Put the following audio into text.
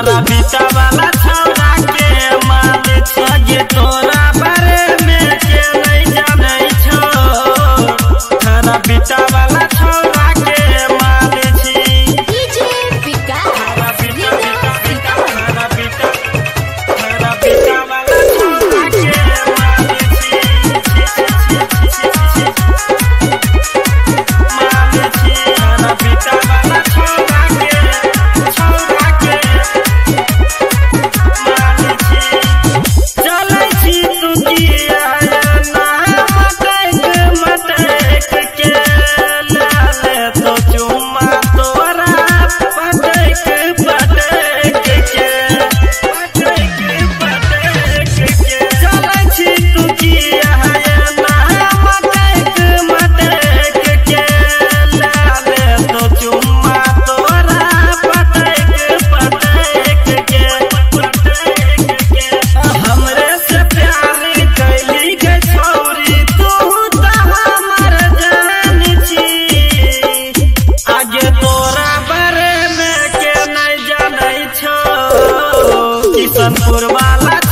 थारा बीटा वाला छौरा के माल छे तोरा बारे में के नहीं जाने छो थारा बीटा वाला छौरा के माल छी डीजे विकास थारा बीटा थारा बीटा वाला छौरा के माल छी माल छी थारा बीटा वाला छौरा के माल छी चलै छी तू किया ना मटक के लाले तो चुम्मा तोरा पटक के चलै छी तू किया ना मटक के लाले तो चुम्मा तोरा पटक के हमरे से प्यार कैली के छौरी तू त हमर जान छी आगे तोरा बारे में के नहीं जानै छो किशनपुर वाला